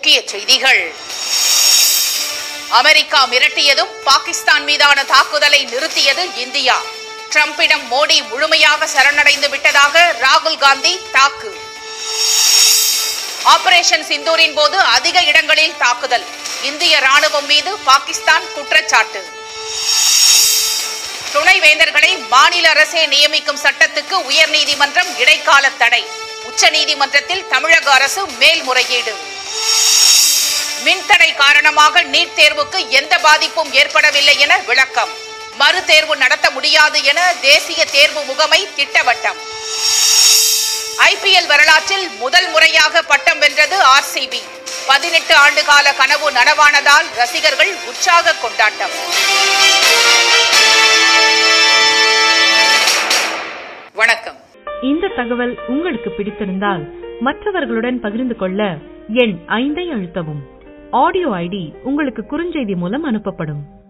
முக்கிய செய்திகள். அமெரிக்கா மிரட்டியதும் பாகிஸ்தான் மீதான தாக்குதலை நிறுத்தியது இந்தியா. டிரம்பிடம் மோடி முழுமையாக சரணடைந்து விட்டதாக ராகுல் காந்தி தாக்கு. ஆபரேஷன் சிந்தூரின் போது அதிக இடங்களில் தாக்குதல், இந்திய ராணுவம் மீது பாகிஸ்தான் குற்றச்சாட்டு. துணைவேந்தர்களை மாநில அரசே நியமிக்கும் சட்டத்துக்கு உயர்நீதிமன்றம் இடைக்கால தடை, உச்சநீதிமன்றத்தில் தமிழக அரசு மேல்முறையீடு. மின்தடை காரணமாக நீட் தேர்வுக்கு எந்த பாதிப்பும் ஏற்படவில்லை என விளக்கம், மறுதேர்வு நடத்த முடியாது என தேசிய தேர்வு முகமை திட்டவட்டம். IPL வரலாற்றில் முதல் முறையாக பட்டம் வென்றது RCB. 18 ஆண்டு கால கனவு நனவானதால் ரசிகர்கள் உற்சாக கொண்டாட்டம். வணக்கம். இந்த தகவல் உங்களுக்கு பிடித்திருந்தால் மற்றவர்களுடன் பகிர்ந்து கொள்ள எண் 5 அழுத்தவும். ஆடியோ ஐடி உங்களுக்கு குறுஞ்செய்தி மூலம் அனுப்பப்படும்.